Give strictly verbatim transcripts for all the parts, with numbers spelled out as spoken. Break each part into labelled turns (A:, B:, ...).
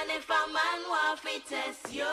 A: if a man want fi test you,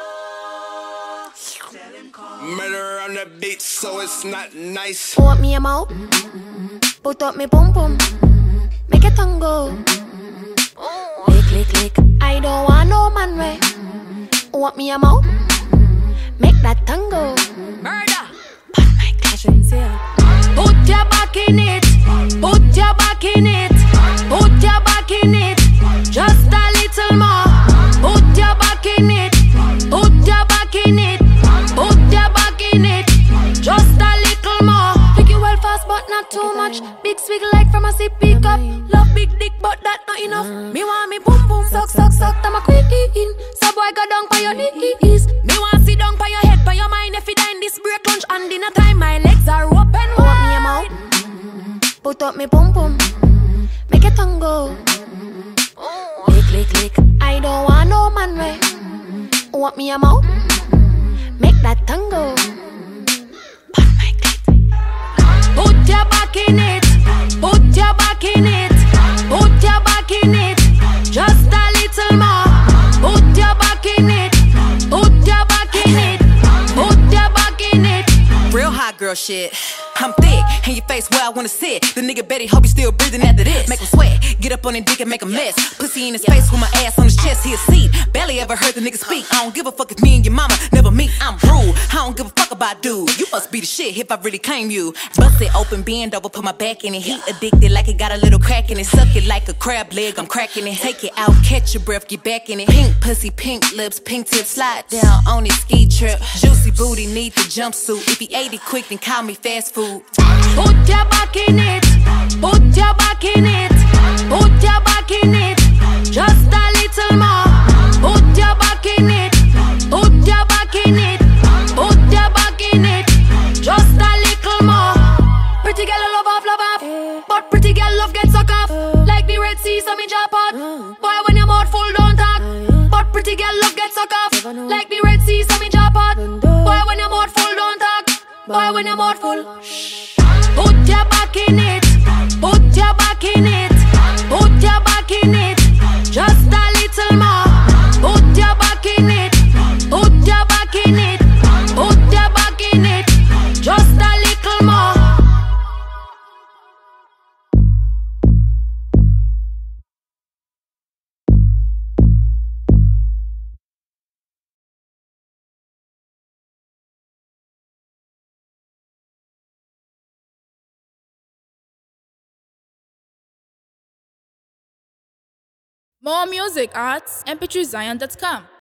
A: tell him come.
B: Murder on the beat, so it's not nice.
C: Want me a mouth? Put up me pum pum. Make a tongue go. Lick, lick, lick. I don't want no man way. Want me a mouth? Make that tongue go.
A: Murder.
C: But my clashing's here.
A: Put your back in it. Put your back in it. Put your back in it. Just a little more. Put your back in it. Put your back in it. Put your back in it. Just a little more.
C: Pick you well fast but not too much. Big swig like from a sip pick up. Love big dick but that not enough. Me want me boom boom suck suck suck. I'm a queen. So boy go down by your knees.
A: Me want sit down by your head, by your mind. If you die in this break lunch and dinner time, my legs are open wide.
C: Want me a mouth? Put up me pum pum. Make a tongue go. Lick, lick, lick. I don't want no man way. Want me a mouth? Make that tongue go. But my clit.
A: Put your back in it. Put your back in it. Put your back in it. Just a little more. Put your back in it. Put your back in it. Put your back in it.
D: Real hot girl shit. I'm thick, and your face where I wanna sit. The nigga Betty hope you still breathing after this. Make him sweat, get up on his dick and make a mess. Pussy in his face with my ass on his chest, he a seed. Barely ever heard the nigga speak. I don't give a fuck if me and your mama never meet. I'm rude, I don't give a fuck about dude. You must be the shit if I really claim you. Bust it open, bend over, put my back in it. He addicted like it got a little crack in it. Suck it like a crab leg, I'm cracking it. Take it out, catch your breath, get back in it. Pink pussy, pink lips, pink tips, slide down on his ski trip. Juicy booty, need the jumpsuit. If he ate it quick, then call me fast food.
A: Put your back in it. Put your back in it. Put your back in it. Just a little more. Put your back in it. Put your back in it. Put your back in it. Just a little more. Pretty girl love off, love off. But pretty girl love get suck off. Like the Red Sea, so me drop out. Boy, when your mouth full, don't talk. But pretty girl love get suck off. Like the Red Sea, so me drop out. Boy, when your mouth full, don't talk. Boy, when your mouth full. Put your back in it. Put your back in it. Put your back in it. Just a little more. Put your back in it. Put your back in it. Put your back in it. Just a little more.
E: More music at m p three zion dot com.